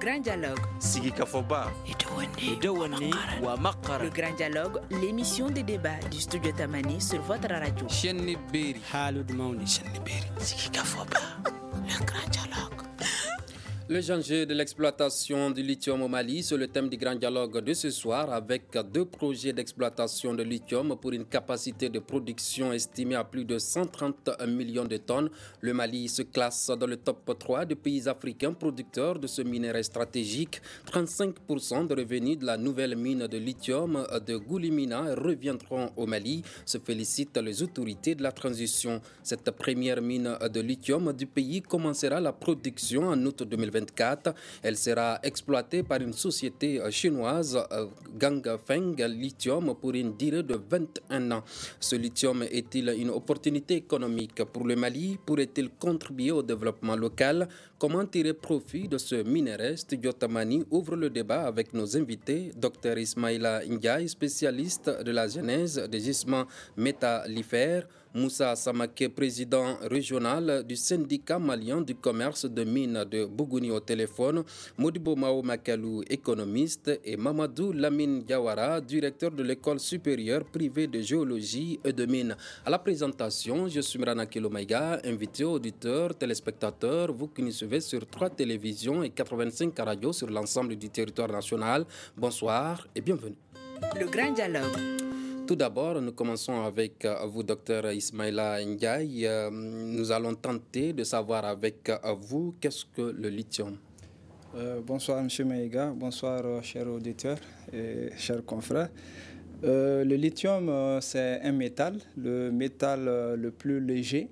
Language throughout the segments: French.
Grand Dialogue. Sigika Foba. Idawani wa Makara. Le Grand Dialogue, l'émission de débat du studio Tamani sur votre radio. Chenni Beri. Halud Mauni. Chenni Beri. Sigika Foba. Le Grand Dialogue. Les enjeux de l'exploitation du lithium au Mali, c'est le thème du grand dialogue de ce soir avec 2 projets d'exploitation de lithium pour une capacité de production estimée à plus de 130 millions de tonnes. Le Mali se classe dans le top 3 des pays africains producteurs de ce minerai stratégique. 35% de revenus de la nouvelle mine de lithium de Goulimina reviendront au Mali, se félicitent les autorités de la transition. Cette première mine de lithium du pays commencera la production en août 2024. Elle sera exploitée par une société chinoise, Ganfeng Lithium, pour une durée de 21 ans. Ce lithium est-il une opportunité économique pour le Mali? Pourrait-il contribuer au développement local? Comment tirer profit de ce minerai? Studio Tamani ouvre le débat avec nos invités. Dr Ismaïla Ndiaye, spécialiste de la genèse des gisements métallifères. Moussa Samake, président régional du syndicat malien du commerce de mines de Bougouni au téléphone, Modibo Mao Makalou, économiste, et Mamadou Lamine Diawara, directeur de l'école supérieure privée de géologie et de mines. À la présentation, je suis Mrana Kilomaïga, invité auditeurs, téléspectateurs, vous qui nous suivez sur 3 télévisions et 85 radios sur l'ensemble du territoire national. Bonsoir et bienvenue. Le Grand Dialogue. Tout d'abord, nous commençons avec vous, docteur Ismaïla Ndiaye. Nous allons tenter de savoir avec vous qu'est-ce que le lithium. Bonsoir, M. Maïga. Bonsoir, chers auditeurs et chers confrères. Le lithium, c'est un métal, le métal le plus léger.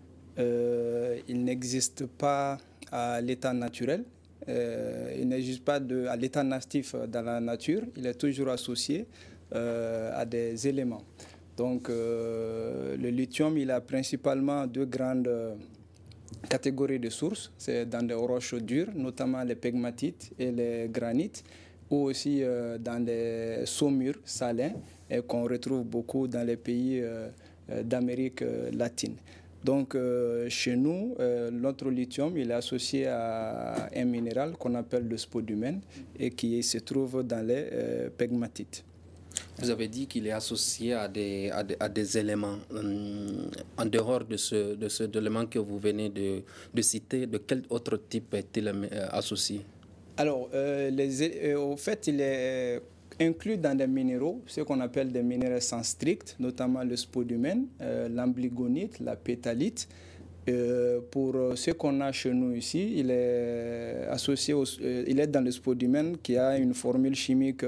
Il n'existe pas à l'état naturel. Il n'existe pas à l'état natif dans la nature. Il est toujours associé à des éléments. Donc le lithium, il a principalement 2 grandes catégories de sources. C'est dans des roches dures, notamment les pegmatites et les granites, ou aussi dans les saumures salins et qu'on retrouve beaucoup dans les pays d'Amérique latine. Donc chez nous, notre lithium, il est associé à un minéral qu'on appelle le spodumène et qui se trouve dans les pegmatites. Vous avez dit qu'il est associé à des éléments. En dehors de cet élément que vous venez de citer, de quel autre type est-il associé? Alors, au fait, il est inclus dans des minéraux, ce qu'on appelle des minérescents stricts, notamment le spodumène, l'ambligonite, la pétalite. Pour ce qu'on a chez nous ici, il est associé il est dans le spodumène qui a une formule chimique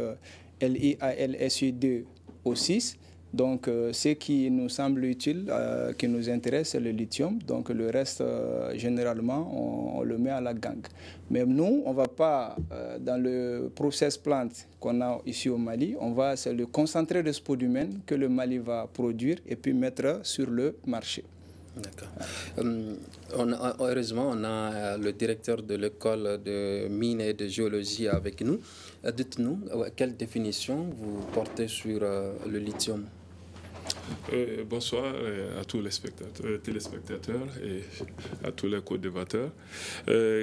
LiAlSi2O6. Donc, ce qui nous semble utile, qui nous intéresse, c'est le lithium. Donc, le reste, généralement, on le met à la gangue. Mais nous, on ne va pas dans le process plant qu'on a ici au Mali. C'est le concentré de spodumène que le Mali va produire et puis mettre sur le marché. D'accord. Heureusement, on a le directeur de l'école de mines et de géologie avec nous. Dites-nous, quelle définition vous portez sur le lithium? Bonsoir à tous les téléspectateurs et à tous les co-débatteurs. Le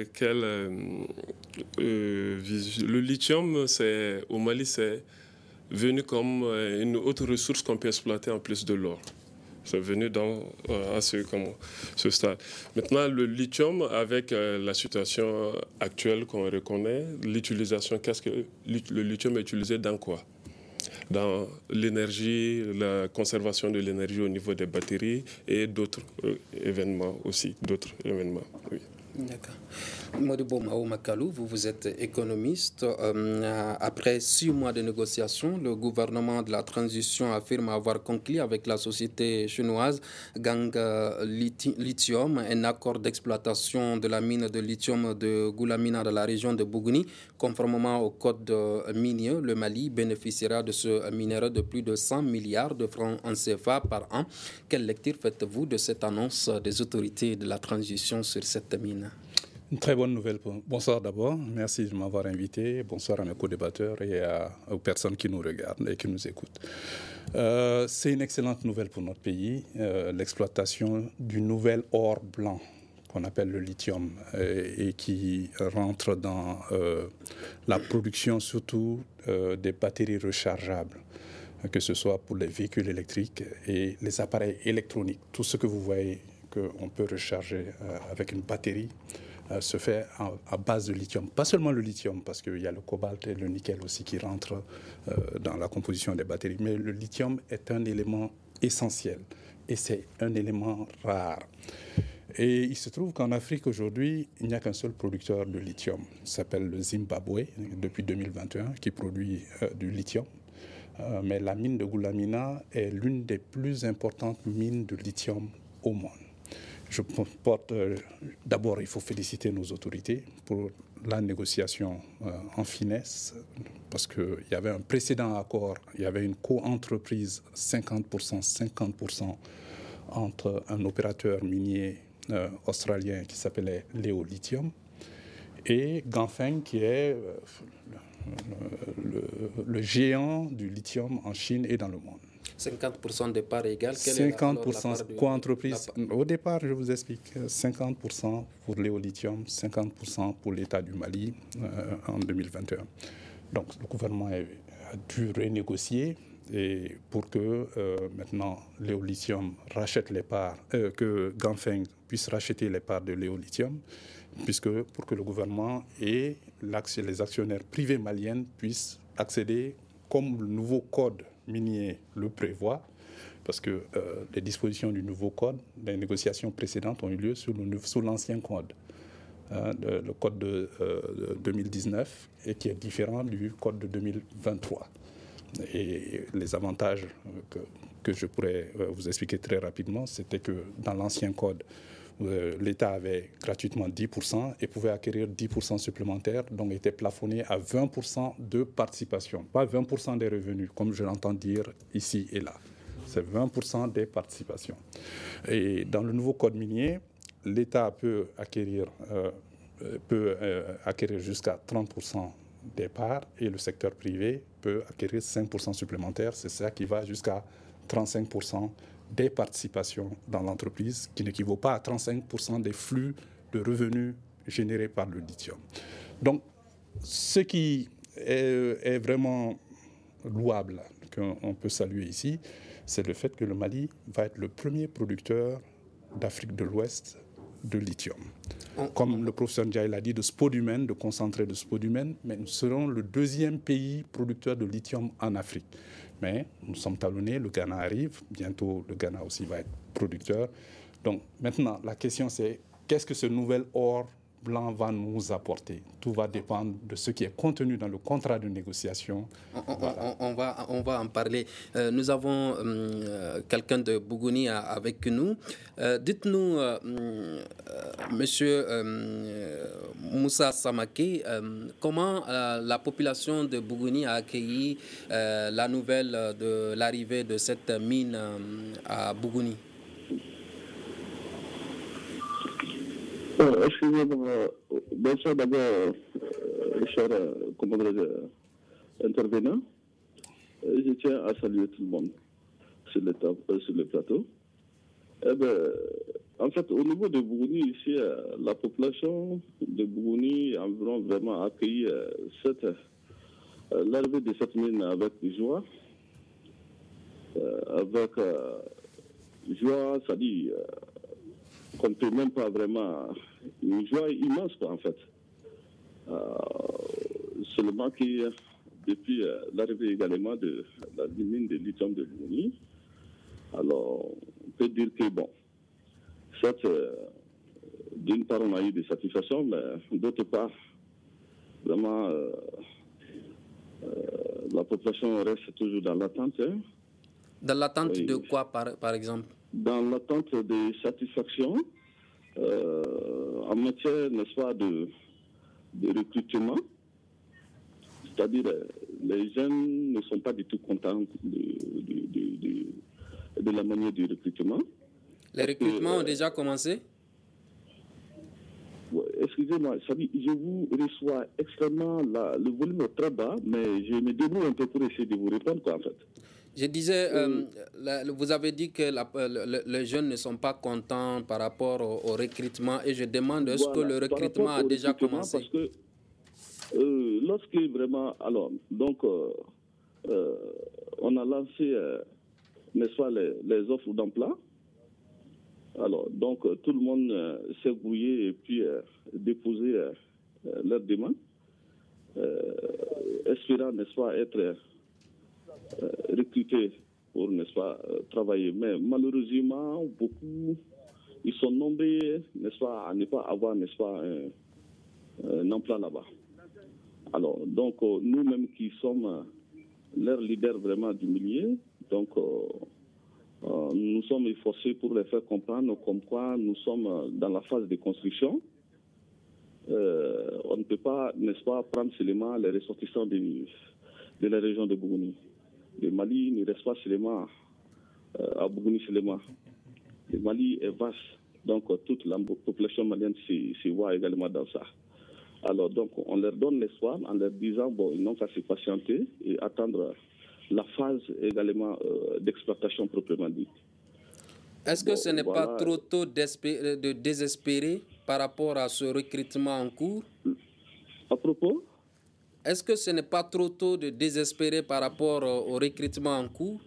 lithium, au Mali, c'est venu comme une autre ressource qu'on peut exploiter en plus de l'or. C'est venu à ce stade. Maintenant, le lithium, avec la situation actuelle qu'on reconnaît, l'utilisation, qu'est-ce que le lithium est utilisé dans quoi? Dans l'énergie, la conservation de l'énergie au niveau des batteries et d'autres événements aussi, oui. D'accord. Modibo Mao Makalou, vous êtes économiste. Après 6 mois de négociations, le gouvernement de la transition affirme avoir conclu avec la société chinoise Gang Lithium un accord d'exploitation de la mine de lithium de Goulamina dans la région de Bougouni. Conformément au code minier, le Mali bénéficiera de ce minerai de plus de 100 milliards de francs en CFA par an. Quelle lecture faites-vous de cette annonce des autorités de la transition sur cette mine? Une très bonne nouvelle. Bonsoir d'abord, merci de m'avoir invité. Bonsoir à mes co-débatteurs et aux personnes qui nous regardent et qui nous écoutent. C'est une excellente nouvelle pour notre pays, l'exploitation du nouvel or blanc qu'on appelle le lithium et qui rentre dans la production surtout des batteries rechargeables, que ce soit pour les véhicules électriques et les appareils électroniques. Tout ce que vous voyez qu'on peut recharger avec une batterie se fait à base de lithium. Pas seulement le lithium, parce qu'il y a le cobalt et le nickel aussi qui rentrent dans la composition des batteries, mais le lithium est un élément essentiel et c'est un élément rare. Et il se trouve qu'en Afrique aujourd'hui, il n'y a qu'un seul producteur de lithium. Il s'appelle le Zimbabwe, depuis 2021, qui produit du lithium. Mais la mine de Goulamina est l'une des plus importantes mines de lithium au monde. Je porte, d'abord, il faut féliciter nos autorités pour la négociation en finesse, parce qu'il y avait un précédent accord, il y avait une co-entreprise 50% entre un opérateur minier australien qui s'appelait Leo Lithium et Ganfeng qui est le géant du lithium en Chine et dans le monde. 50% de parts égales. 50% co-entreprise. Au départ, je vous explique, 50% pour Leo Lithium, 50% pour l'État du Mali en 2021. Donc le gouvernement a dû renégocier et pour que maintenant Leo Lithium rachète les parts, que Ganfeng puisse racheter les parts de Leo Lithium, puisque pour que le gouvernement et les actionnaires privés maliens puissent accéder, comme le nouveau code minier le prévoit, parce que les dispositions du nouveau code, les négociations précédentes ont eu lieu sous l'ancien code, le code de 2019, et qui est différent du code de 2023. Et les avantages que je pourrais vous expliquer très rapidement, c'était que dans l'ancien code, l'État avait gratuitement 10% et pouvait acquérir 10% supplémentaires, donc était plafonné à 20% de participation, pas 20% des revenus, comme je l'entends dire ici et là. C'est 20% des participations. Et dans le nouveau code minier, l'État peut acquérir jusqu'à 30% des parts et le secteur privé peut acquérir 5% supplémentaires. C'est ça qui va jusqu'à 35% des participations dans l'entreprise, qui n'équivaut pas à 35% des flux de revenus générés par le lithium. Donc, ce qui est vraiment louable, qu'on peut saluer ici, c'est le fait que le Mali va être le premier producteur d'Afrique de l'Ouest de lithium. Comme le professeur Ndiaye l'a dit, de spodumène, de concentré de spodumène, mais nous serons le deuxième pays producteur de lithium en Afrique. Mais nous sommes talonnés, le Ghana arrive, bientôt le Ghana aussi va être producteur. Donc maintenant, la question c'est, qu'est-ce que ce nouvel or blanc va nous apporter? Tout va dépendre de ce qui est contenu dans le contrat de négociation. On va en parler. Nous avons quelqu'un de Bougouni avec nous. Dites-nous, monsieur Moussa Samake, comment la population de Bougouni a accueilli la nouvelle de l'arrivée de cette mine à Bougouni? Excusez-moi, bonsoir d'abord, cher intervenant. Je tiens à saluer tout le monde sur le plateau. En fait, au niveau de Bougouni, ici, la population de Bougouni a vraiment accueilli l'arrivée de cette mine avec joie. Joie, c'est-à-dire qu'on ne peut même pas vraiment... Une joie immense, quoi, en fait. Seulement que depuis l'arrivée également de la mine de lithium de Bougouni, alors on peut dire que, bon, certes, d'une part, on a eu des satisfactions, mais d'autre part, vraiment, la population reste toujours dans l'attente. Hein. Dans l'attente de quoi, par exemple? Dans l'attente des satisfactions en matière, n'est-ce pas, de recrutement. C'est-à-dire, les jeunes ne sont pas du tout contents de la manière du recrutement. Les recrutements ont déjà commencé? Excusez-moi, je vous reçois extrêmement, le volume est très bas, mais je me débrouille un peu pour essayer de vous répondre, quoi, en fait. Je disais, vous avez dit que les jeunes ne sont pas contents par rapport au recrutement et je demande est-ce que le recrutement a déjà commencé? Parce que lorsque vraiment, alors, donc, on a lancé, n'est-ce pas, les offres d'emploi. Alors, donc, tout le monde s'est brouillé et puis déposé leurs demandes, espérant, n'est-ce pas, être recrutés pour, n'est-ce pas, travailler. Mais malheureusement, beaucoup, ils sont nombreux, n'est-ce pas, à ne pas avoir, n'est-ce pas, un emploi là-bas. Alors, donc, nous-mêmes qui sommes leurs leaders vraiment du milieu, donc, nous sommes efforcés pour les faire comprendre comme quoi nous sommes dans la phase de construction. On ne peut pas, n'est-ce pas, prendre seulement les ressortissants de la région de Bougouni. Le Mali ne reste pas seulement à Bougouni seulement. Le Mali est vaste, donc toute la population malienne se voit également dans ça. Alors donc on leur donne l'espoir en leur disant bon, ils n'ont qu'à se patienter et attendre la phase également d'exploitation proprement dite. Est-ce que ce n'est pas trop tôt de désespérer par rapport à ce recrutement en cours? À propos? Est-ce que ce n'est pas trop tôt de désespérer par rapport au recrutement en cours?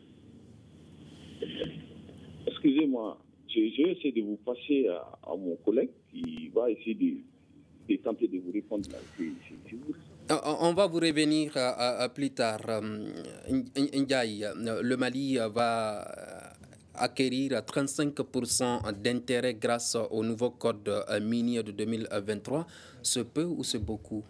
Excusez-moi, je vais essayer de vous passer à mon collègue qui va essayer de tenter de vous répondre. On va vous revenir plus tard. Ndiaye, le Mali va acquérir 35% d'intérêt grâce au nouveau code minier de 2023. C'est peu ou c'est beaucoup?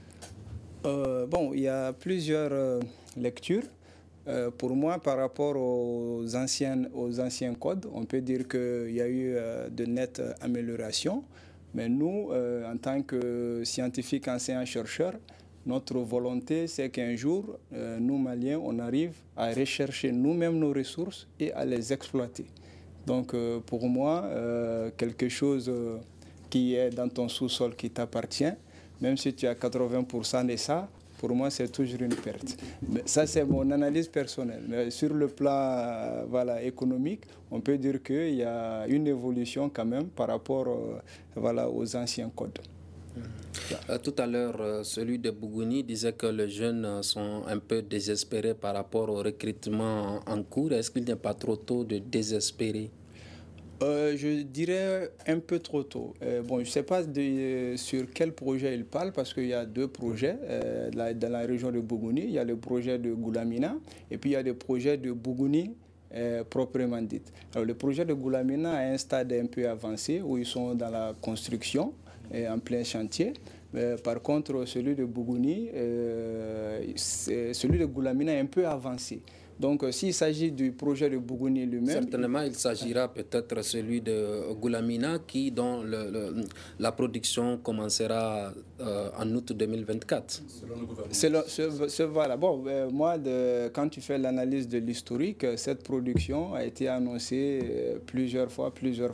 Bon, il y a plusieurs lectures. Pour moi, par rapport aux anciens codes, on peut dire qu'il y a eu de nettes améliorations. Mais nous, en tant que scientifiques, enseignants-chercheurs, notre volonté, c'est qu'un jour, nous, Maliens, on arrive à rechercher nous-mêmes nos ressources et à les exploiter. Donc, pour moi, quelque chose qui est dans ton sous-sol qui t'appartient, même si tu as 80% de ça, pour moi, c'est toujours une perte. Mais ça, c'est mon analyse personnelle. Mais sur le plan économique, on peut dire qu'il y a une évolution quand même par rapport aux anciens codes. Tout à l'heure, celui de Bougouni disait que les jeunes sont un peu désespérés par rapport au recrutement en cours. Est-ce qu'il n'est pas trop tôt de désespérer? Je dirais un peu trop tôt. Je ne sais pas sur quel projet il parle parce qu'il y a deux projets dans la région de Bougouni. Il y a le projet de Goulamina et puis il y a le projet de Bougouni proprement dit. Alors, le projet de Goulamina a un stade un peu avancé où ils sont dans la construction en plein chantier. Par contre, celui de Bougouni, celui de Goulamina est un peu avancé. Donc, s'il s'agit du projet de Bougouni lui-même... Certainement, il s'agira peut-être celui de Goulamina dont la production commencera en août 2024. Voilà. Bon, moi, quand tu fais l'analyse de l'historique, cette production a été annoncée plusieurs fois.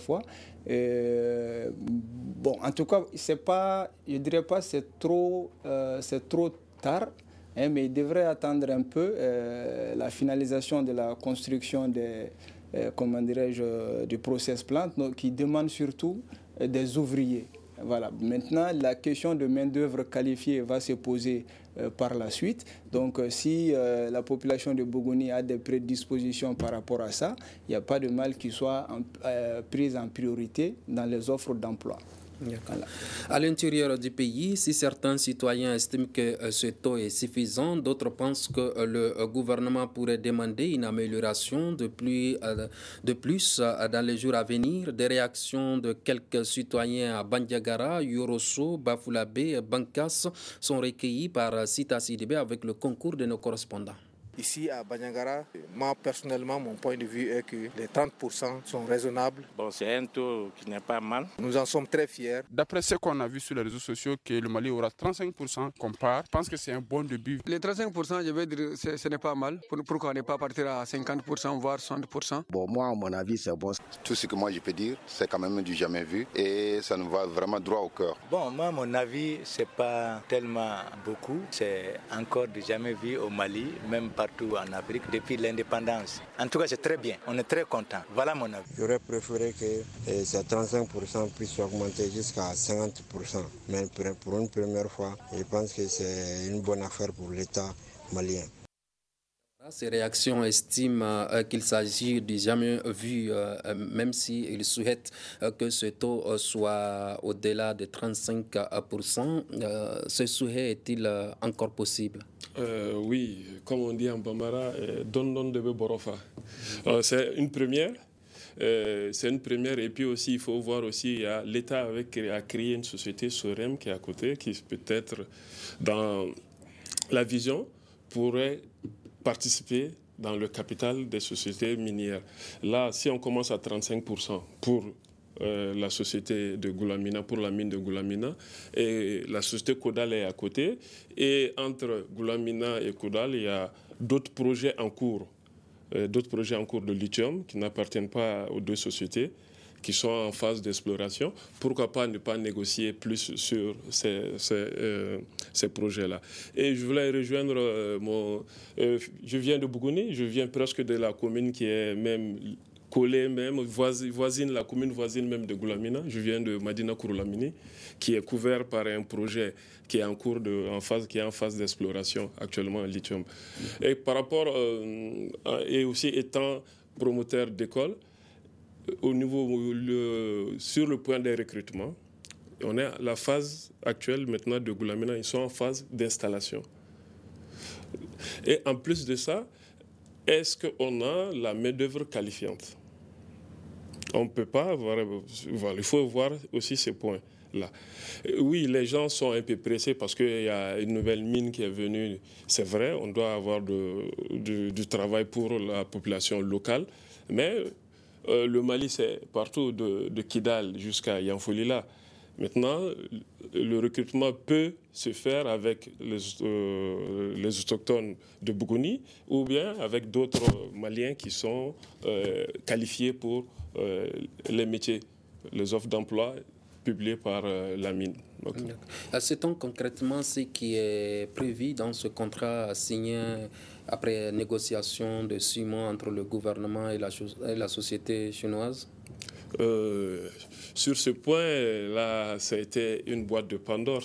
Bon, en tout cas, je ne dirais pas que c'est trop tard. Mais il devrait attendre un peu la finalisation de la construction du process plant qui demande surtout des ouvriers. Voilà. Maintenant, la question de main-d'œuvre qualifiée va se poser par la suite. Donc, si la population de Bougouni a des prédispositions par rapport à ça, il n'y a pas de mal qui soit prise en priorité dans les offres d'emploi. Voilà. À l'intérieur du pays, si certains citoyens estiment que ce taux est suffisant, d'autres pensent que le gouvernement pourrait demander une amélioration de plus dans les jours à venir. Des réactions de quelques citoyens à Bandiagara, Yorosso, Bafulabe et Bankas sont recueillies par Sita Sidibé avec le concours de nos correspondants. Ici à Bandiagara, moi personnellement, mon point de vue est que les 30% sont raisonnables. Bon, c'est un taux qui n'est pas mal. Nous en sommes très fiers. D'après ce qu'on a vu sur les réseaux sociaux, que le Mali aura 35% qu'on part, je pense que c'est un bon début. Les 35%, je vais dire, ce n'est pas mal. Pourquoi ne pas partir à 50%, voire 60%? Bon, moi, à mon avis, c'est bon. Tout ce que moi je peux dire, c'est quand même du jamais vu et ça nous va vraiment droit au cœur. Bon, moi, à mon avis, c'est pas tellement beaucoup. C'est encore du jamais vu au Mali, même partout partout en Afrique depuis l'indépendance. En tout cas, c'est très bien. On est très content. Voilà mon avis. J'aurais préféré que ces 35% puissent augmenter jusqu'à 50%. Mais pour une première fois, je pense que c'est une bonne affaire pour l'État malien. Ces réactions estiment qu'il s'agit du jamais vu, même s'ils souhaitent que ce taux soit au-delà de 35%. Ce souhait est-il encore possible? Oui, comme on dit en Bambara, don de Borofa. C'est une première. Et puis aussi il faut voir aussi l'État a créé une société Sorem qui est à côté, qui peut-être dans la vision pourrait participer dans le capital des sociétés minières. Là, si on commence à 35% pour la société de Goulamina, pour la mine de Goulamina, et la société Kodal est à côté, et entre Goulamina et Kodal, il y a d'autres projets en cours de lithium qui n'appartiennent pas aux deux sociétés, qui sont en phase d'exploration. Pourquoi pas ne pas négocier plus sur ces projets-là? Et je voulais rejoindre je viens de Bougouni, je viens presque de la commune qui est même collée, la commune voisine même de Goulamina. Je viens de Madina Kouroulamini, qui est couvert par un projet qui est en phase d'exploration actuellement en lithium. Et par rapport, et aussi étant promoteur d'école, sur le point des recrutements, on est à la phase actuelle maintenant de Goulamina, ils sont en phase d'installation. Et en plus de ça, est-ce qu'on a la main-d'œuvre qualifiante? On ne peut pas avoir. Il faut voir aussi ces points-là. Oui, les gens sont un peu pressés parce qu'il y a une nouvelle mine qui est venue. C'est vrai, on doit avoir du travail pour la population locale, mais le Mali, c'est partout de Kidal jusqu'à Yanfolila. Maintenant, le recrutement peut se faire avec les autochtones de Bougouni ou bien avec d'autres Maliens qui sont qualifiés pour les métiers, les offres d'emploi publiées par la mine. Sait-on concrètement ce qui est prévu dans ce contrat signé après négociation de 6 mois entre le gouvernement et la société chinoise? Sur ce point-là, ça a été une boîte de Pandore.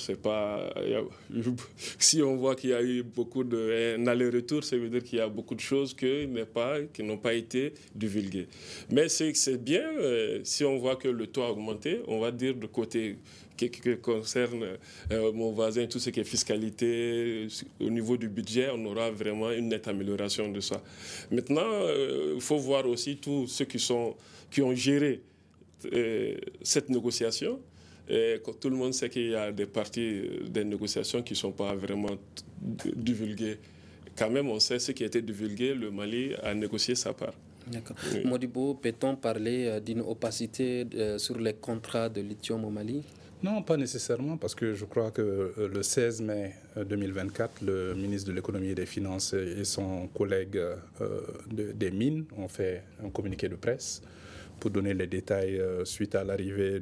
Si on voit qu'il y a eu un aller-retour, ça veut dire qu'il y a beaucoup de choses qui n'ont pas été divulguées. Mais c'est bien, si on voit que le taux a augmenté, on va dire de côté qui concerne mon voisin, tout ce qui est fiscalité, au niveau du budget, on aura vraiment une nette amélioration de ça. Maintenant, il faut voir aussi tous ceux qui ont géré cette négociation. Et tout le monde sait qu'il y a des parties des négociations qui ne sont pas vraiment divulguées. Quand même, on sait ce qui a été divulgué, le Mali a négocié sa part. D'accord. Oui. Modibo, peut-on parler d'une opacité sur les contrats de lithium au Mali? Non, pas nécessairement, parce que je crois que le 16 mai 2024, le ministre de l'économie et des finances et son collègue des mines ont fait un communiqué de presse pour donner les détails suite à l'arrivée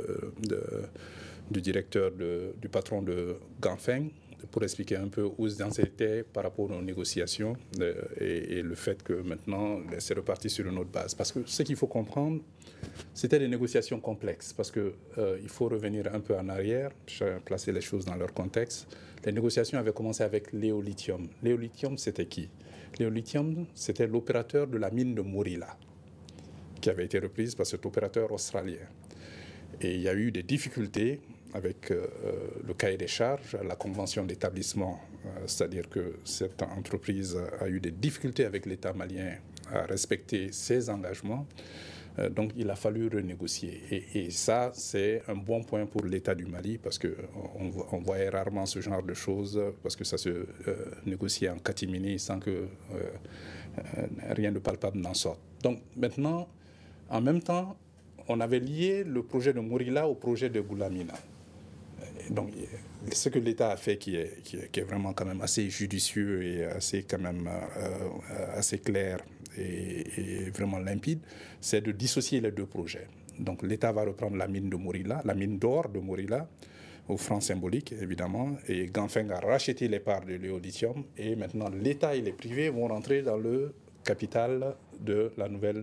du directeur, du patron de Ganfeng, pour expliquer un peu où ils en étaient par rapport aux négociations et le fait que maintenant, c'est reparti sur une autre base. Parce que ce qu'il faut comprendre, c'était des négociations complexes, parce qu'il faut revenir un peu en arrière, placer les choses dans leur contexte. Les négociations avaient commencé avec Léolithium. Léolithium, c'était qui? Léolithium, c'était l'opérateur de la mine de Morila, qui avait été reprise par cet opérateur australien. Et il y a eu des difficultés avec le cahier des charges, la convention d'établissement, c'est-à-dire que cette entreprise a eu des difficultés avec l'État malien à respecter ses engagements. Donc il a fallu renégocier. Et ça, c'est un bon point pour l'État du Mali, parce qu'on voyait rarement ce genre de choses, parce que ça se négociait en catimini sans que rien de palpable n'en sorte. Donc maintenant, en même temps, on avait lié le projet de Morila au projet de Goulamina. Donc, ce que l'État a fait, qui est vraiment quand même assez judicieux et assez clair et vraiment limpide, c'est de dissocier les deux projets. Donc, l'État va reprendre la mine de Morila, la mine d'or de Morila, au franc symbolique, évidemment, et Ganfeng a racheté les parts de Léo-Lithium, et maintenant l'État et les privés vont rentrer dans le capital de la nouvelle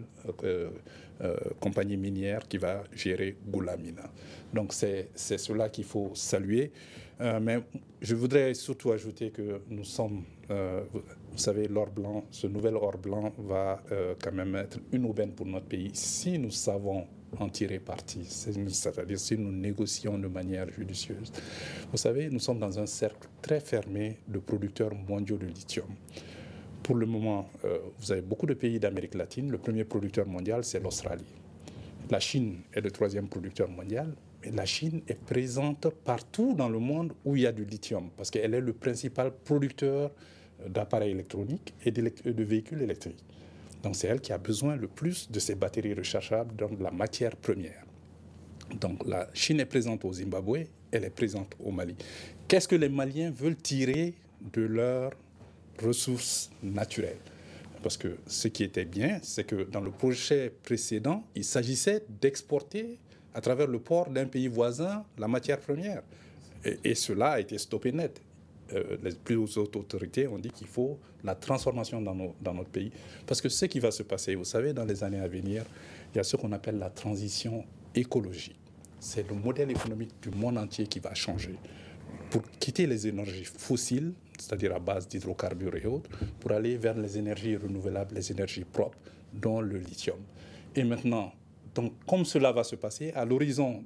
compagnie minière qui va gérer Goulamina. Donc c'est cela qu'il faut saluer. Mais je voudrais surtout ajouter que nous sommes, vous savez, l'or blanc, ce nouvel or blanc va quand même être une aubaine pour notre pays si nous savons en tirer parti, c'est-à-dire si nous négocions de manière judicieuse. Vous savez, nous sommes dans un cercle très fermé de producteurs mondiaux de lithium. Pour le moment, vous avez beaucoup de pays d'Amérique latine. Le premier producteur mondial, c'est l'Australie. La Chine est le troisième producteur mondial. Mais la Chine est présente partout dans le monde où il y a du lithium, parce qu'elle est le principal producteur d'appareils électroniques et de véhicules électriques. Donc c'est elle qui a besoin le plus de ces batteries rechargeables dans la matière première. Donc la Chine est présente au Zimbabwe, elle est présente au Mali. Qu'est-ce que les Maliens veulent tirer de leurs ressources naturelles? Parce que ce qui était bien, c'est que dans le projet précédent, il s'agissait d'exporter à travers le port d'un pays voisin la matière première. Et cela a été stoppé net. Les plus hautes autorités ont dit qu'il faut la transformation dans notre pays. Parce que ce qui va se passer, vous savez, dans les années à venir, il y a ce qu'on appelle la transition écologique. C'est le modèle économique du monde entier qui va changer. Pour quitter les énergies fossiles, c'est-à-dire à base d'hydrocarbures et autres, pour aller vers les énergies renouvelables, les énergies propres, dont le lithium. Et maintenant, donc, comme cela va se passer, à l'horizon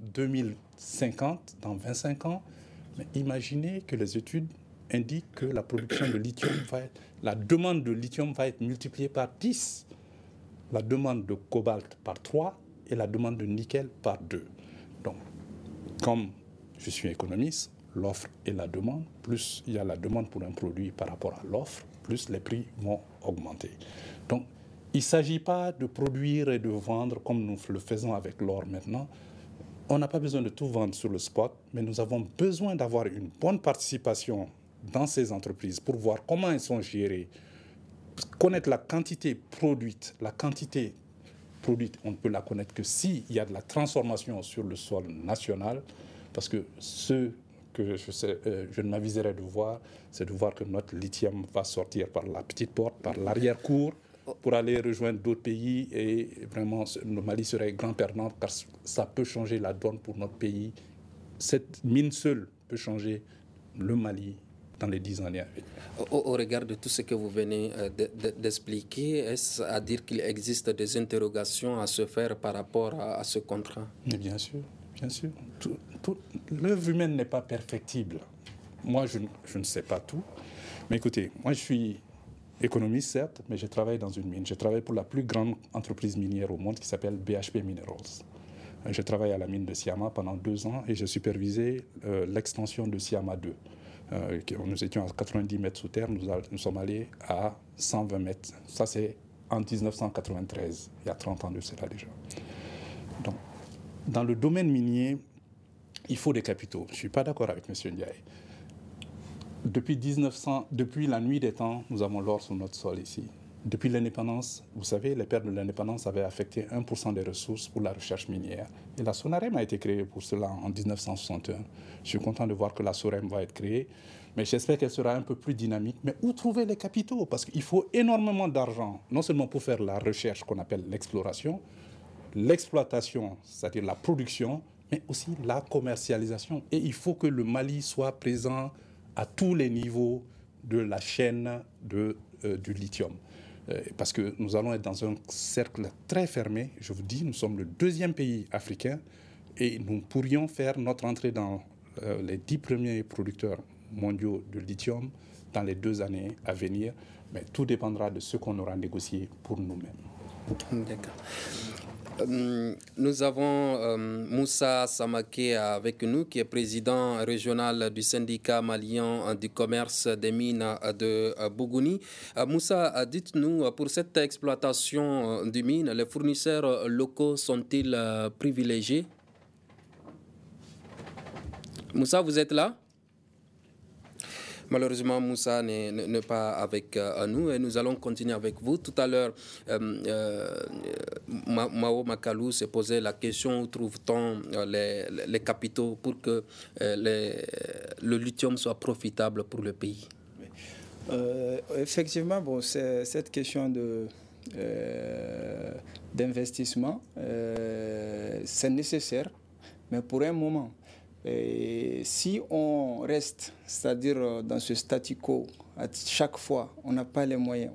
2050, dans 25 ans, mais imaginez que les études indiquent que la production de lithium la demande de lithium va être multipliée par 10, la demande de cobalt par 3 et la demande de nickel par 2. Donc, comme je suis économiste, l'offre et la demande, plus il y a la demande pour un produit par rapport à l'offre, plus les prix vont augmenter. Donc, il ne s'agit pas de produire et de vendre comme nous le faisons avec l'or maintenant. On n'a pas besoin de tout vendre sur le spot, mais nous avons besoin d'avoir une bonne participation dans ces entreprises pour voir comment elles sont gérées, connaître la quantité produite. La quantité produite, on ne peut la connaître que s'il y a de la transformation sur le sol national, parce que ce que je ne m'aviserais de voir, c'est de voir que notre lithium va sortir par la petite porte, par l'arrière-cour, pour aller rejoindre d'autres pays, et vraiment le Mali serait grand perdant car ça peut changer la donne pour notre pays. Cette mine seule peut changer le Mali dans les 10 années à venir. Au regard de tout ce que vous venez d'expliquer, est-ce à dire qu'il existe des interrogations à se faire par rapport à ce contrat? Mais bien sûr, bien sûr. L'œuvre humaine n'est pas perfectible. Moi, je ne sais pas tout. Mais écoutez, moi je suis économiste, certes, mais je travaille dans une mine. Je travaille pour la plus grande entreprise minière au monde qui s'appelle BHP Minerals. Je travaille à la mine de Syama pendant 2 ans et j'ai supervisé l'extension de Syama 2. Nous étions à 90 mètres sous terre, nous sommes allés à 120 mètres. Ça, c'est en 1993, il y a 30 ans de cela déjà. Donc, dans le domaine minier, il faut des capitaux. Je ne suis pas d'accord avec M. Ndiaye. Depuis la nuit des temps, nous avons l'or sur notre sol ici. Depuis l'indépendance, vous savez, les pertes de l'indépendance avaient affecté 1% des ressources pour la recherche minière. Et la SONAREM a été créée pour cela en 1961. Je suis content de voir que la SOREM va être créée, mais j'espère qu'elle sera un peu plus dynamique. Mais où trouver les capitaux? Parce qu'il faut énormément d'argent, non seulement pour faire la recherche qu'on appelle l'exploration, l'exploitation, c'est-à-dire la production, mais aussi la commercialisation. Et il faut que le Mali soit présent à tous les niveaux de la chaîne du lithium. Parce que nous allons être dans un cercle très fermé. Je vous dis, nous sommes le 2e pays africain et nous pourrions faire notre entrée dans les 10 premiers producteurs mondiaux de lithium dans les 2 années à venir. Mais tout dépendra de ce qu'on aura négocié pour nous-mêmes. D'accord. Nous avons Moussa Samaké avec nous, qui est président régional du syndicat malien du commerce des mines de Bougouni. Moussa, dites-nous, pour cette exploitation de mines, les fournisseurs locaux sont-ils privilégiés? Moussa, vous êtes là? Malheureusement, Moussa n'est pas avec nous et nous allons continuer avec vous. Tout à l'heure, Mao Makalou s'est posé la question où trouve-t-on les capitaux pour que le lithium soit profitable pour le pays? Effectivement, cette question d'investissement, c'est nécessaire, mais pour un moment. Et si on reste, c'est-à-dire dans ce statu quo, à chaque fois, on n'a pas les moyens,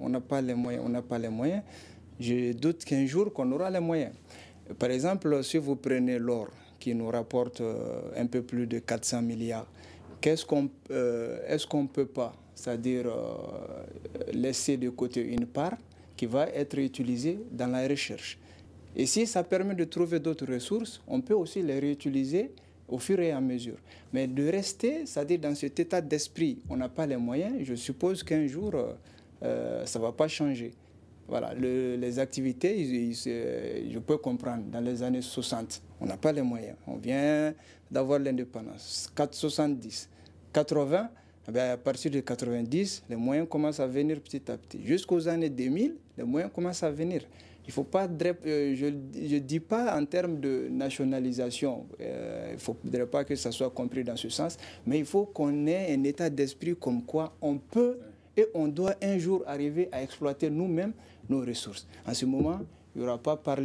je doute qu'un jour qu'on aura les moyens. Par exemple, si vous prenez l'or, qui nous rapporte un peu plus de 400 milliards, est-ce qu'on ne peut pas, c'est-à-dire laisser de côté une part qui va être utilisée dans la recherche? Et si ça permet de trouver d'autres ressources, on peut aussi les réutiliser au fur et à mesure. Mais de rester, c'est-à-dire dans cet état d'esprit, on n'a pas les moyens, je suppose qu'un jour, ça ne va pas changer. Voilà, les activités, je peux comprendre, dans les années 60, on n'a pas les moyens. On vient d'avoir l'indépendance, 70, 80, à partir de 90, les moyens commencent à venir petit à petit. Jusqu'aux années 2000, les moyens commencent à venir. Il faut pas, je ne dis pas en termes de nationalisation, il ne faudrait pas que ça soit compris dans ce sens, mais il faut qu'on ait un état d'esprit comme quoi on peut et on doit un jour arriver à exploiter nous-mêmes nos ressources. En ce moment, il n'y aura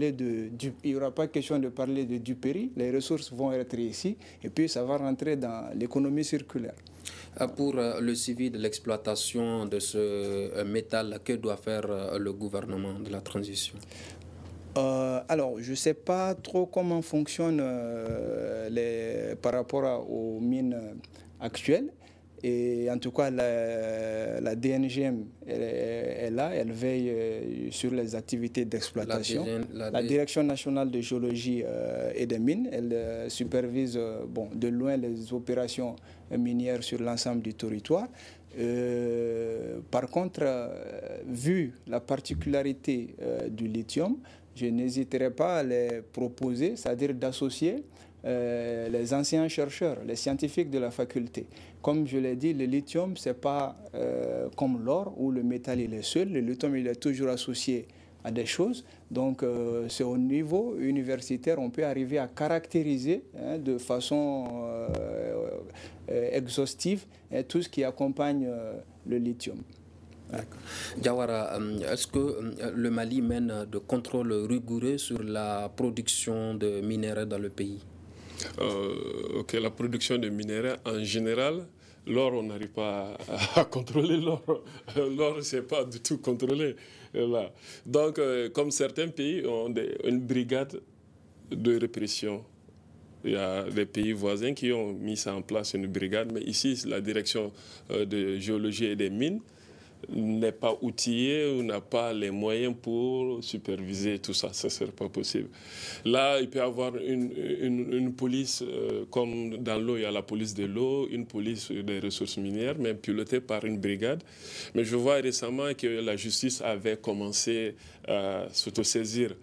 pas question de parler de Dupéry, les ressources vont être ici et puis ça va rentrer dans l'économie circulaire. Pour le suivi de l'exploitation de ce métal, que doit faire le gouvernement de la transition? Alors, je ne sais pas trop comment fonctionne par rapport aux mines actuelles. Et en tout cas, la DNGM est là, elle veille sur les activités d'exploitation. La Direction nationale de géologie et des mines, elle supervise de loin les opérations minières sur l'ensemble du territoire. Par contre, vu la particularité du lithium, je n'hésiterai pas à les proposer, c'est-à-dire d'associer les anciens chercheurs, les scientifiques de la faculté. Comme je l'ai dit, le lithium, ce n'est pas comme l'or où le métal il est seul. Le lithium, il est toujours associé à des choses. Donc, c'est au niveau universitaire, on peut arriver à caractériser de façon exhaustive tout ce qui accompagne le lithium. Diawara, est-ce que le Mali mène de contrôles rigoureux sur la production de minerais dans le pays? La production de minerais en général, l'or, on n'arrive pas à contrôler l'or. L'or, c'est pas du tout contrôlé. Là. Donc, comme certains pays ont une brigade de répression. Il y a des pays voisins qui ont mis ça en place, une brigade, mais ici, la direction de géologie et des mines n'est pas outillée ou n'a pas les moyens pour superviser tout ça. Ça ne serait pas possible. Là, il peut y avoir une police, comme dans l'eau, il y a la police de l'eau, une police des ressources minières, même pilotée par une brigade. Mais je vois récemment que la justice avait commencé à s'autosaisir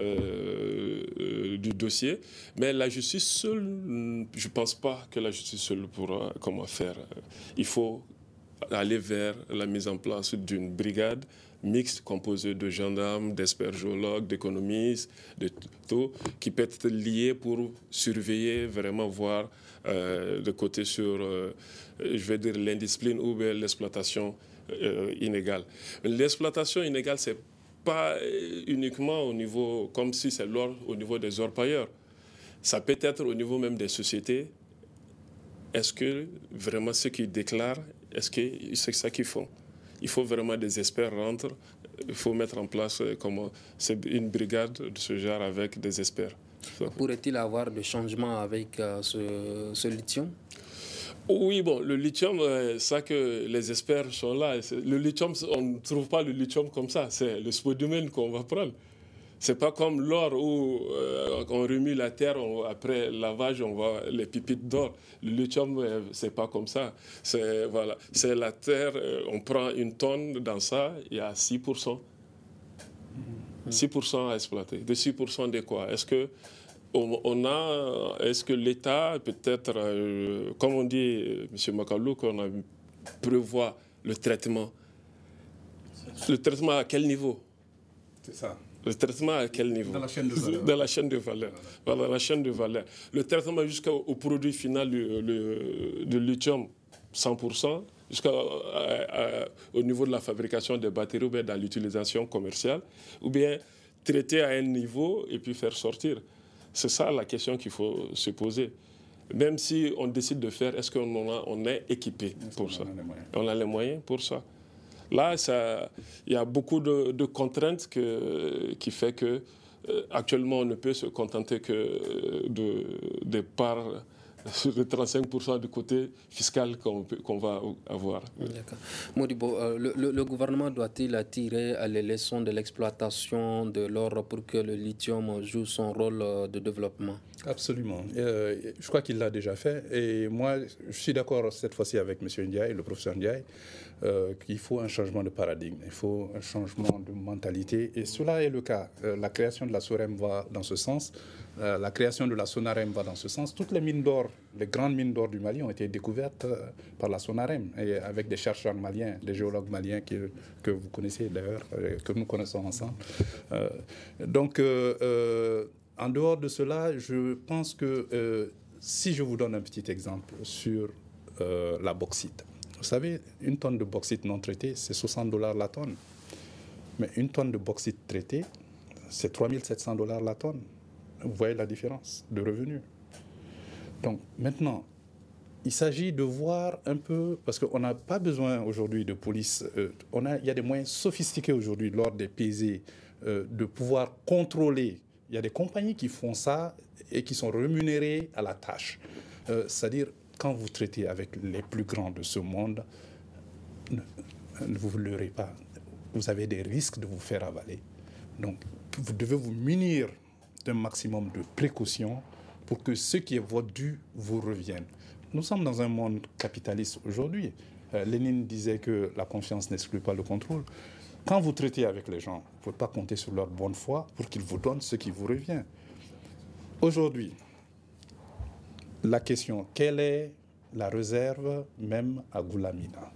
du dossier. Mais la justice seule, je ne pense pas que la justice seule pourra comment faire. Il faut aller vers la mise en place d'une brigade mixte composée de gendarmes, d'experts géologues, d'économistes, de tout, qui peut être liée pour surveiller, vraiment voir de côté sur, je vais dire, l'indiscipline ou bien l'exploitation inégale. L'exploitation inégale, c'est pas uniquement au niveau, comme si c'est l'or au niveau des orpailleurs. Ça peut être au niveau même des sociétés. Est-ce que vraiment ceux qui déclarent, est-ce que c'est ça qu'ils font? Il faut vraiment des experts rentrent. Il faut mettre en place une brigade de ce genre avec des experts. Pourrait-il y avoir des changements avec ce lithium? Oui, le lithium, ça que les experts sont là. Le lithium, on ne trouve pas le lithium comme ça. C'est le spodumène qu'on va prendre. C'est pas comme l'or où on remue la terre, après lavage, on voit les pépites d'or. Le lithium, c'est pas comme ça. C'est la terre, on prend une tonne dans ça, il y a 6%. 6% à exploiter. De 6% de quoi? Est-ce que l'État, peut-être, comme on dit, M. Makalou, qu'on a prévoit le traitement. Le traitement à quel niveau? C'est ça. Le traitement à quel niveau? Dans la chaîne de valeur. Dans la chaîne de valeur. Voilà, la chaîne de valeur. Le traitement jusqu'au produit final de lithium 100%, jusqu'au niveau de la fabrication des batteries ou bien dans l'utilisation commerciale, ou bien traiter à un niveau et puis faire sortir. C'est ça la question qu'il faut se poser. Même si on décide de faire, est-ce qu'on est équipé pour ça? On a les moyens pour ça. Là, il y a beaucoup de contraintes qui fait que actuellement on ne peut se contenter que de parts de 35% du côté fiscal qu'on va avoir. D'accord. Modibo, le gouvernement doit-il tirer les leçons de l'exploitation de l'or pour que le lithium joue son rôle de développement? Absolument. Je crois qu'il l'a déjà fait. Et moi, je suis d'accord cette fois-ci avec M. Ndiaye, le professeur Ndiaye, qu'il faut un changement de paradigme, il faut un changement de mentalité. Et cela est le cas. La création de la SOREM va dans ce sens. La création de la SONAREM va dans ce sens. Toutes les mines d'or, les grandes mines d'or du Mali ont été découvertes par la SONAREM, et avec des chercheurs maliens, des géologues maliens que vous connaissez d'ailleurs, que nous connaissons ensemble. Donc, en dehors de cela, je pense que si je vous donne un petit exemple sur la bauxite. Vous savez, une tonne de bauxite non traitée, c'est $60 la tonne. Mais une tonne de bauxite traitée, c'est $3700 la tonne. Vous voyez la différence de revenus. Donc maintenant, il s'agit de voir un peu, parce qu'on n'a pas besoin aujourd'hui de police, il y a des moyens sophistiqués aujourd'hui lors des PZ de pouvoir contrôler. Il y a des compagnies qui font ça et qui sont rémunérées à la tâche. C'est-à-dire, quand vous traitez avec les plus grands de ce monde, ne vous leurrez pas. Vous avez des risques de vous faire avaler. Donc, vous devez vous munir d'un maximum de précautions pour que ce qui est votre dû vous revienne. Nous sommes dans un monde capitaliste aujourd'hui. Lénine disait que la confiance n'exclut pas le contrôle. Quand vous traitez avec les gens, il ne faut pas compter sur leur bonne foi pour qu'ils vous donnent ce qui vous revient. Aujourd'hui, la question, quelle est la réserve même à Goulamina?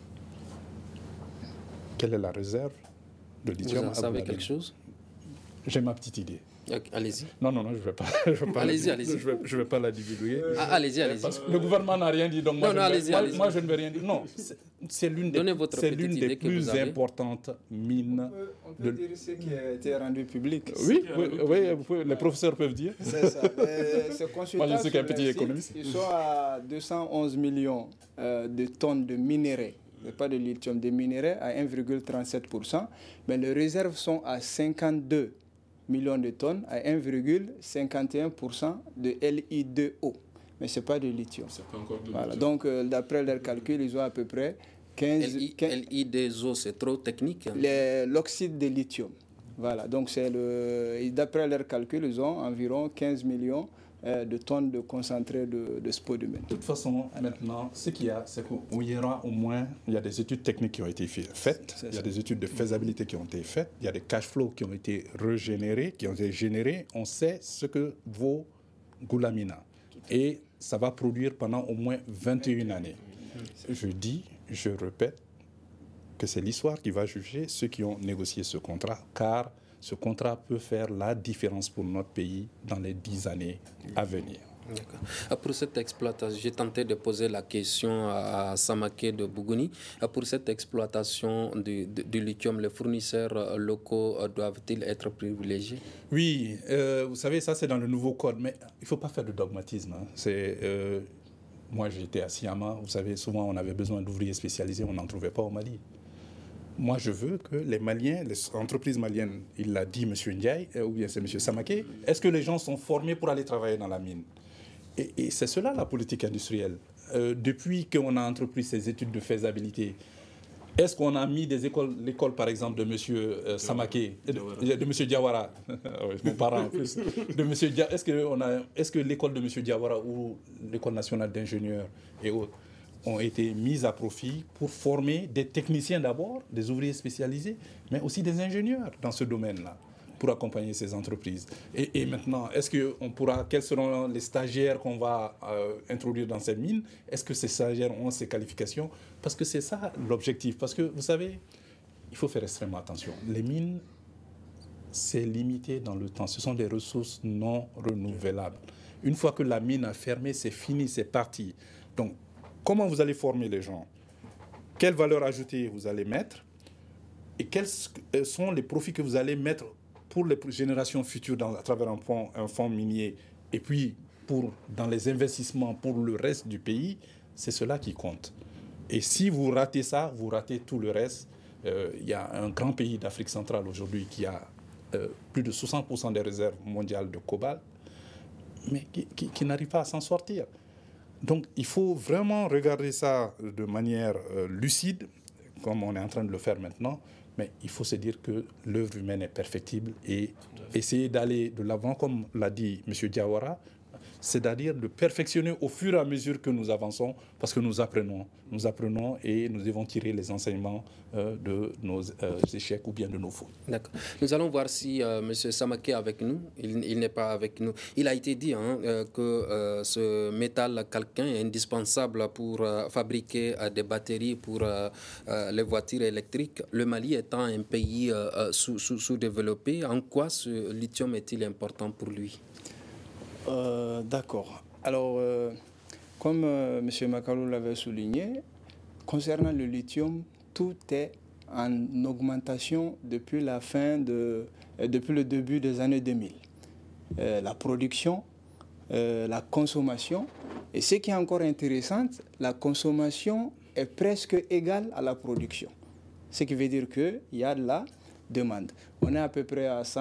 Quelle est la réserve de lithium à Goulamina? Vous en savez quelque chose? J'ai ma petite idée. Allez-y. Non, je ne vais pas. Allez-y. Je vais pas la divulguer. Allez-y. Parce que le gouvernement n'a rien dit, donc moi je ne vais rien dire. Non, c'est l'une des plus importantes mines. On peut dire ce qui a été rendu public. Oui, les professeurs peuvent dire. C'est ça. C'est consultable. Moi, je suis qu'un petit économiste. Ils sont à 211 millions de tonnes de minerais. Pas de lithium, de minerais à 1,37%. Mais les réserves sont à 52 millions de tonnes à 1,51% de Li2O. Mais ce n'est pas de lithium. C'est pas encore de voilà. lithium. Donc, d'après leurs calculs, ils ont à peu près 15... Li2O, c'est trop technique. L'oxyde de lithium. Voilà. Donc, d'après leurs calculs, ils ont environ 15 millions de tonnes de concentré de spodumène. De toute façon, maintenant, ce qu'il y a, c'est qu'il y aura au moins, il y a des études techniques qui ont été faites, il y a des études de faisabilité qui ont été faites, il y a des cash flows qui ont été régénérés, on sait ce que vaut Goulamina. Et ça va produire pendant au moins 21 années. Je répète, que c'est l'histoire qui va juger ceux qui ont négocié ce contrat, car ce contrat peut faire la différence pour notre pays dans les 10 années à venir. D'accord. Pour cette exploitation, j'ai tenté de poser la question à Samaké de Bougouni. Pour cette exploitation du lithium, les fournisseurs locaux doivent-ils être privilégiés? Oui, vous savez, ça c'est dans le nouveau code, mais il ne faut pas faire de dogmatisme. Moi j'étais à Siama, vous savez, souvent on avait besoin d'ouvriers spécialisés, on n'en trouvait pas au Mali. Moi, je veux que les Maliens, les entreprises maliennes, il l'a dit M. Ndiaye, ou bien c'est M. Samaké, est-ce que les gens sont formés pour aller travailler dans la mine? Et c'est cela la politique industrielle. Depuis qu'on a entrepris ces études de faisabilité, est-ce qu'on a mis l'école par exemple de M. Samaké, de M. Diawara, mon parent en plus, de M. Diawara, est-ce que l'école de M. Diawara ou l'école nationale d'ingénieurs et autres ont été mises à profit pour former des techniciens d'abord, des ouvriers spécialisés, mais aussi des ingénieurs dans ce domaine-là. pour accompagner ces entreprises. Et maintenant, quels seront les stagiaires qu'on va introduire dans ces mines? Est-ce que ces stagiaires ont ces qualifications? Parce que c'est ça l'objectif. Parce que vous savez, il faut faire extrêmement attention. Les mines, c'est limité dans le temps. Ce sont des ressources non renouvelables. Une fois que la mine a fermé, c'est fini, c'est parti. Donc, comment vous allez former les gens? Quelle valeur ajoutée vous allez mettre? Et quels sont les profits que vous allez mettre pour les générations futures à travers un fonds minier? Et puis, dans les investissements pour le reste du pays, c'est cela qui compte. Et si vous ratez ça, vous ratez tout le reste. Il y a un grand pays d'Afrique centrale aujourd'hui qui a plus de 60% des réserves mondiales de cobalt, mais qui n'arrive pas à s'en sortir. Donc il faut vraiment regarder ça de manière lucide, comme on est en train de le faire maintenant, mais il faut se dire que l'œuvre humaine est perfectible et essayer d'aller de l'avant, comme l'a dit M. Diawara, c'est-à-dire de perfectionner au fur et à mesure que nous avançons, parce que nous apprenons et nous devons tirer les enseignements de nos échecs ou bien de nos fautes. D'accord. Nous allons voir si M. Samaké est avec nous. Il n'est pas avec nous. Il a été dit que ce métal calcain est indispensable pour fabriquer des batteries pour les voitures électriques. Le Mali étant un pays sous-développé, en quoi ce lithium est-il important pour lui? D'accord. Alors, comme M. Makalou l'avait souligné, concernant le lithium, tout est en augmentation depuis depuis le début des années 2000. La production, la consommation, et ce qui est encore intéressant, la consommation est presque égale à la production. Ce qui veut dire qu'il y a de la demande. On est à peu près à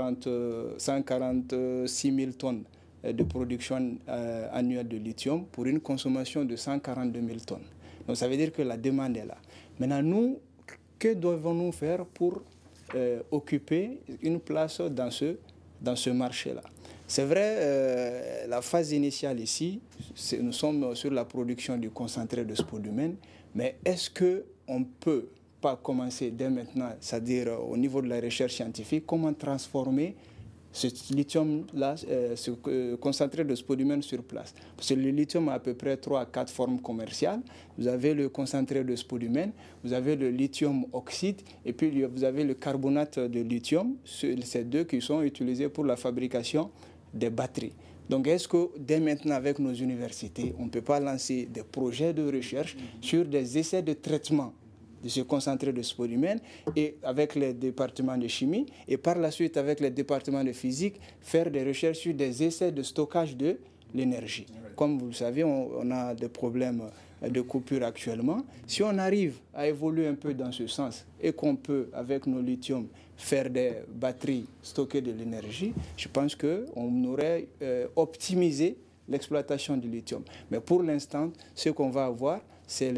146 000 tonnes de production annuelle de lithium pour une consommation de 142 000 tonnes. Donc ça veut dire que la demande est là. Maintenant, nous, que devons-nous faire pour occuper une place dans ce marché-là? C'est vrai, la phase initiale ici, nous sommes sur la production du concentré de spodumène, mais est-ce qu'on ne peut pas commencer dès maintenant, c'est-à-dire au niveau de la recherche scientifique, comment transformer ce lithium-là, ce concentré de spodumène sur place? Parce que le lithium a à peu près 3 à 4 formes commerciales. Vous avez le concentré de spodumène, vous avez le lithium oxyde, et puis vous avez le carbonate de lithium. Ces deux qui sont utilisés pour la fabrication des batteries. Donc est-ce que dès maintenant avec nos universités, on ne peut pas lancer des projets de recherche sur des essais de traitement de ce concentré de spodumène et avec les départements de chimie et par la suite avec les départements de physique faire des recherches sur des essais de stockage de l'énergie. Comme vous le savez, on a des problèmes de coupure actuellement. Si on arrive à évoluer un peu dans ce sens et qu'on peut, avec nos lithiums, faire des batteries stocker de l'énergie, je pense qu'on aurait optimisé l'exploitation du lithium. Mais pour l'instant, ce qu'on va avoir, c'est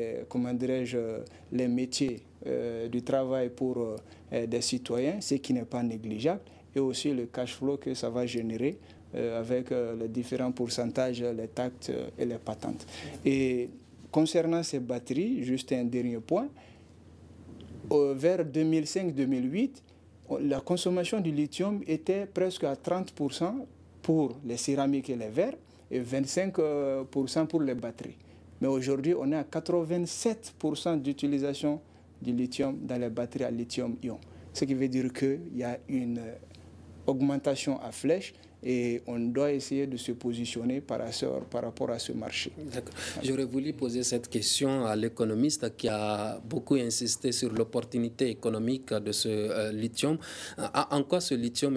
les métiers du travail pour des citoyens, ce qui n'est pas négligeable, et aussi le cash flow que ça va générer avec les différents pourcentages, les taxes et les patentes. Et concernant ces batteries, juste un dernier point, vers 2005-2008, la consommation du lithium était presque à 30% pour les céramiques et les verres et 25% pour les batteries. Mais aujourd'hui, on est à 87% d'utilisation du lithium dans les batteries à lithium-ion. Ce qui veut dire qu'il y a une augmentation à flèche et on doit essayer de se positionner par rapport à ce marché. D'accord. J'aurais voulu poser cette question à l'économiste qui a beaucoup insisté sur l'opportunité économique de ce lithium. En quoi ce lithium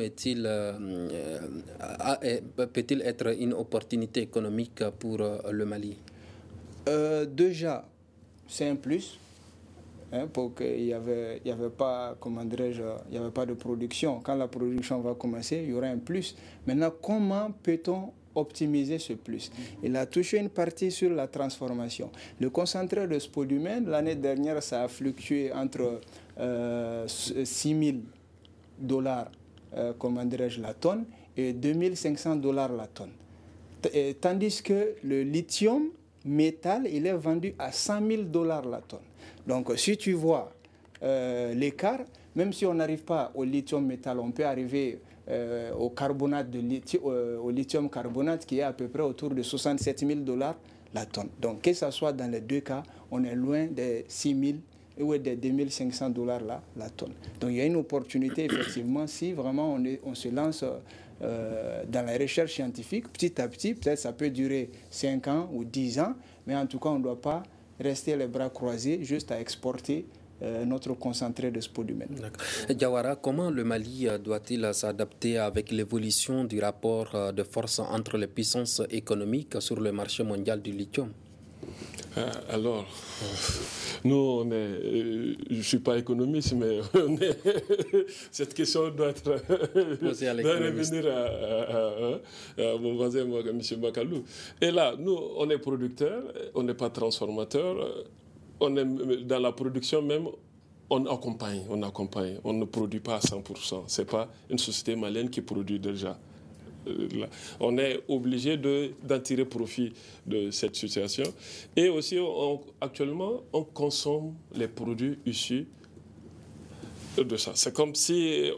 peut-il être une opportunité économique pour le Mali? Déjà, c'est un plus. Pour qu'il n'y avait pas, il y avait pas de production. Quand la production va commencer, il y aura un plus. Maintenant, comment peut-on optimiser ce plus? Il a touché une partie sur la transformation. Le concentré de spodumène, l'année dernière, ça a fluctué entre $6 000 la tonne et $2 500 la tonne. Tandis que le lithium métal, il est vendu à $100 000 la tonne. Donc, si tu vois l'écart. Même si on n'arrive pas au lithium métal, on peut arriver au lithium carbonate qui est à peu près autour de $67,000 la tonne. Donc, que ce soit dans les deux cas, on est loin des 6 000 ou des $2 500 la tonne. Donc, il y a une opportunité, effectivement, si vraiment on se lance dans la recherche scientifique, petit à petit, peut-être ça peut durer 5 ans ou 10 ans, mais en tout cas, on ne doit pas rester les bras croisés juste à exporter notre concentré de spodumène. Diawara, comment le Mali doit-il s'adapter avec l'évolution du rapport de force entre les puissances économiques sur le marché mondial du lithium? Alors, nous, je ne suis pas économiste, mais cette question doit revenir à mon voisin, M. Makalou. Et là, nous, on est producteurs, on n'est pas transformateurs. On est dans la production même, on accompagne, on ne produit pas à 100%. Ce n'est pas une société malienne qui produit déjà. On est obligé d'en tirer profit de cette situation. Et aussi, actuellement, on consomme les produits issus de ça. C'est comme si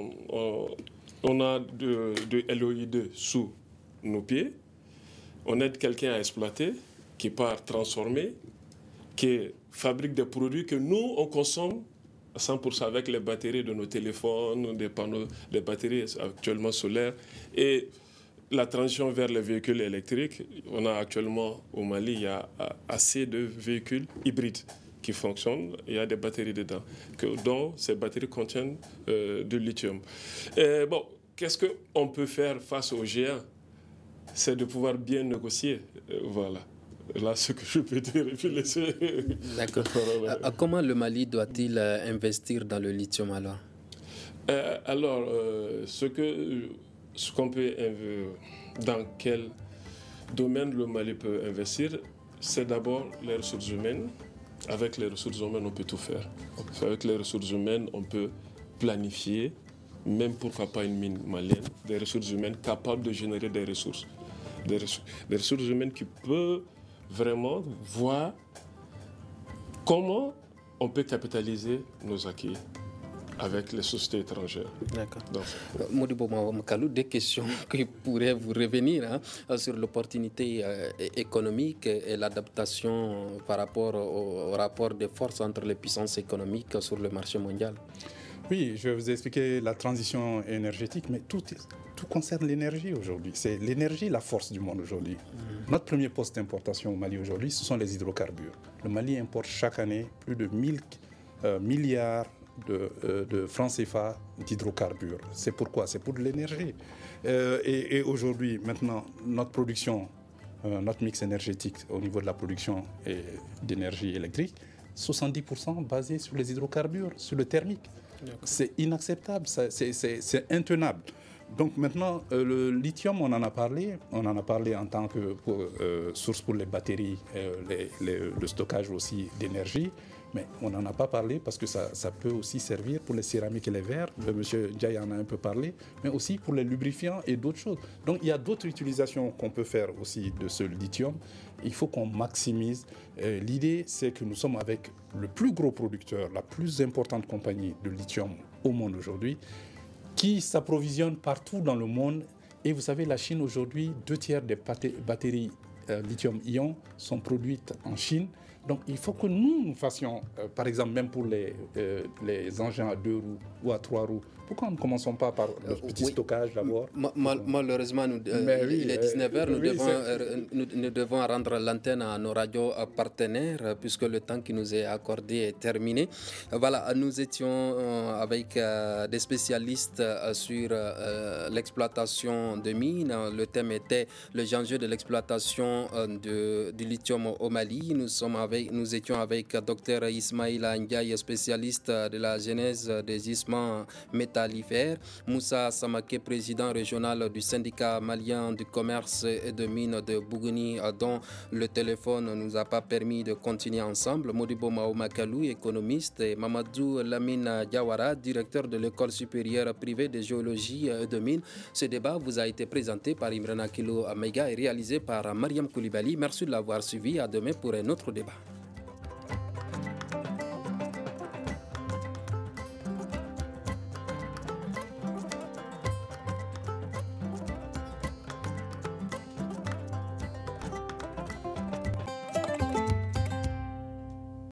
on a de LOI2 sous nos pieds, on aide quelqu'un à exploiter, qui part transformer, qui fabrique des produits que nous, on consomme à 100% avec les batteries de nos téléphones, des panneaux, des batteries actuellement solaires. Et la transition vers les véhicules électriques, on a actuellement au Mali, il y a assez de véhicules hybrides qui fonctionnent. Il y a des batteries dedans, dont ces batteries contiennent du lithium. Et bon, qu'est-ce qu'on peut faire face aux géants? C'est de pouvoir bien négocier. Voilà. Là, ce que je peux dire, et puis laisser... D'accord. Comment le Mali doit-il investir dans le lithium alors? Ce qu'on peut... Dans quel domaine le Mali peut investir, c'est d'abord les ressources humaines. Avec les ressources humaines, on peut tout faire. Avec les ressources humaines, on peut planifier, même pourquoi pas une mine malienne, des ressources humaines capables de générer des ressources. Des ressources humaines qui peuvent vraiment voir comment on peut capitaliser nos acquis avec les sociétés étrangères. D'accord. Modibo Makalou, des questions qui pourraient vous revenir sur l'opportunité économique et l'adaptation par rapport au rapport de force entre les puissances économiques sur le marché mondial. Oui, je vais vous expliquer la transition énergétique, mais tout concerne l'énergie aujourd'hui. C'est l'énergie la force du monde aujourd'hui. Notre premier poste d'importation au Mali aujourd'hui, ce sont les hydrocarbures. Le Mali importe chaque année plus de 1000 milliards de francs CFA d'hydrocarbures. C'est pourquoi? C'est pour de l'énergie. Et aujourd'hui, maintenant, notre production, notre mix énergétique au niveau de la production d'énergie électrique, 70% basé sur les hydrocarbures, sur le thermique. C'est inacceptable, c'est intenable. Donc maintenant, le lithium, on en a parlé en tant que source pour les batteries, le stockage aussi d'énergie, mais on n'en a pas parlé parce que ça peut aussi servir pour les céramiques et les verres. Monsieur Ndiaye en a un peu parlé, mais aussi pour les lubrifiants et d'autres choses. Donc il y a d'autres utilisations qu'on peut faire aussi de ce lithium. Il faut qu'on maximise. L'idée, c'est que nous sommes avec le plus gros producteur, la plus importante compagnie de lithium au monde aujourd'hui, qui s'approvisionne partout dans le monde. Et vous savez, la Chine aujourd'hui, 2/3 des batteries lithium-ion sont produites en Chine. Donc il faut que nous fassions, par exemple, même pour les engins à 2 roues ou à 3 roues, pourquoi nous ne commençons pas par le petit stockage d'abord? Malheureusement, il est 19h, nous devons rendre l'antenne à nos radios partenaires puisque le temps qui nous est accordé est terminé. Voilà, nous étions avec des spécialistes sur l'exploitation de mines. Le thème était les enjeux de l'exploitation du lithium au Mali. Nous étions avec Dr Ismaïla Ndiaye, spécialiste de la genèse des gisements métallifères, Moussa Samaké, président régional du syndicat malien du commerce et de mines de Bougouni, dont le téléphone ne nous a pas permis de continuer ensemble, Modibo Makalou, économiste, et Mamadou Lamine Diawara, directeur de l'école supérieure privée de géologie et de mines. Ce débat vous a été présenté par Imran Akilo Amega et réalisé par Mariam Koulibaly. Merci de l'avoir suivi. À demain pour un autre débat.